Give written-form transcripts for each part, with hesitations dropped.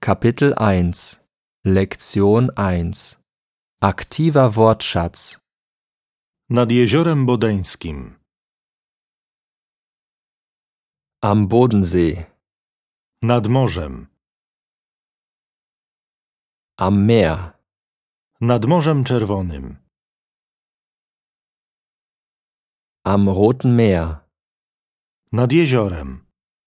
Kapitel 1 Lektion 1 Aktiver Wortschatz Nad Jeziorem Bodeńskim. Am Bodensee, Nad morzem. am Meer, Nad Morzem Czerwonym. am Roten Meer, Nad jeziorem.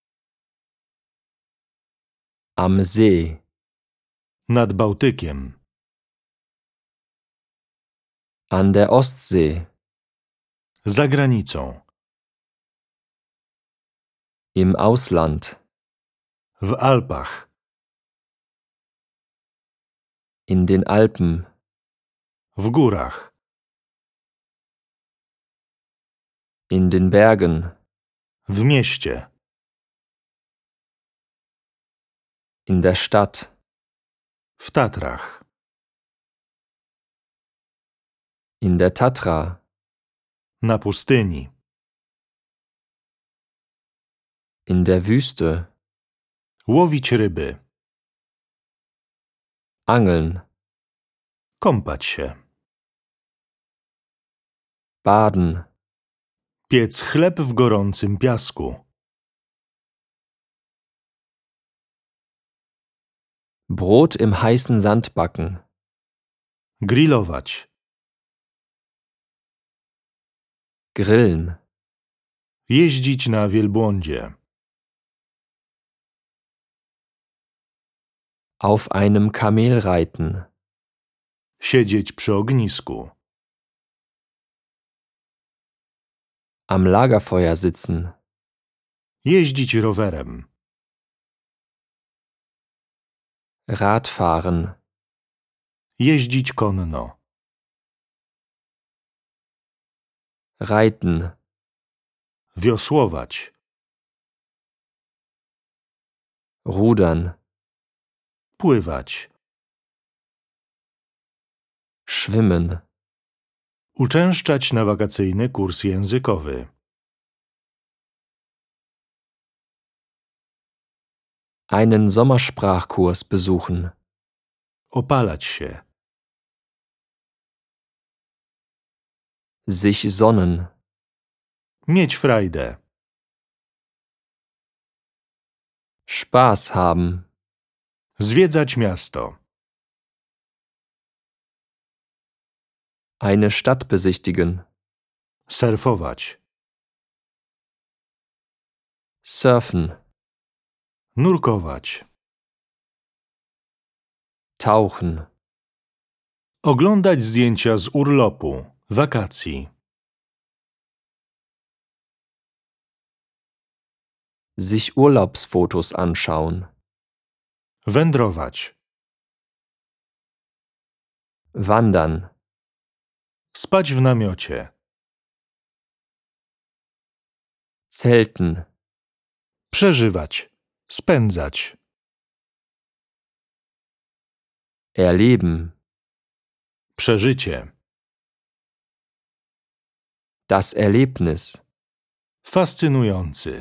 am See, Nad Bałtykiem. an der Ostsee, Za granicą. im Ausland, W Alpach. in den Alpen, W górach. in den Bergen, W mieście. in der Stadt, W Tatrach. in der Tatra, Na pustyni. in der Wüste, Łowić ryby. angeln, Kąpać się. baden, Piec chleb w gorącym piasku. Brot im heißen Sand backen, Grillować. grillen, Jeździć na wielbłądzie. auf einem Kamel reiten, Siedzieć przy ognisku. am Lagerfeuer sitzen, Jeździć rowerem. Radfahren, Jeździć konno. reiten, Wiosłować. rudern, Pływać. schwimmen, Uczęszczać na wakacyjny kurs językowy. einen Sommersprachkurs besuchen, Opalać się. sich sonnen, Mieć frajdę. Spaß haben, Zwiedzać miasto. eine Stadt besichtigen, Surfować. surfen, Nurkować. tauchen, Oglądać zdjęcia z urlopu. Wakacji. sich Urlaubsfotos anschauen, Wędrować. wandern, Spać w namiocie. zelten, Przeżywać. Spędzać. erleben, Przeżycie. das Erlebnis, Fascynujący.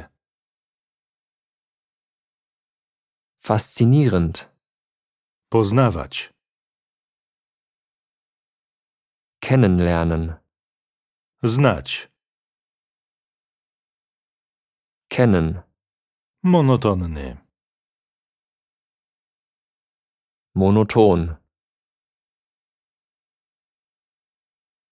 faszinierend, Poznawać. kennenlernen, Znać. kennen, Monotonny. monoton,